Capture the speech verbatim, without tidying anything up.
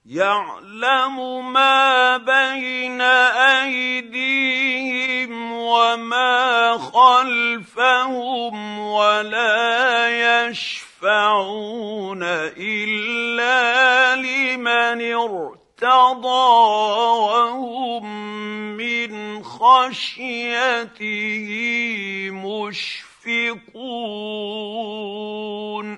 يعلم ما بين أيديهم وما خلفهم ولا يشفعون إلا لمن ارتضى وهم من خشيته مشفقون